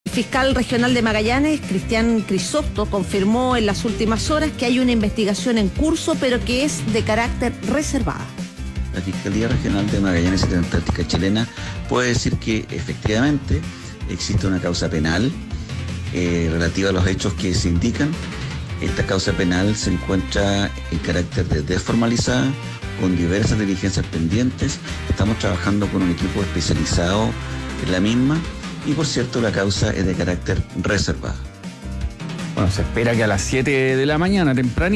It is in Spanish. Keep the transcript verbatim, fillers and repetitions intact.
Fiscal regional de Magallanes, Cristian Crisosto, confirmó en las últimas horas que hay una investigación en curso, pero que es de carácter reservada. La Fiscalía Regional de Magallanes y Antártica Chilena puede decir que efectivamente existe una causa penal eh, relativa a los hechos que se indican. Esta causa penal se encuentra en carácter de desformalizada, con diversas diligencias pendientes. Estamos trabajando con un equipo especializado en la misma y, por cierto, la causa es de carácter reservado. Bueno, se espera que a las siete de la mañana, temprano,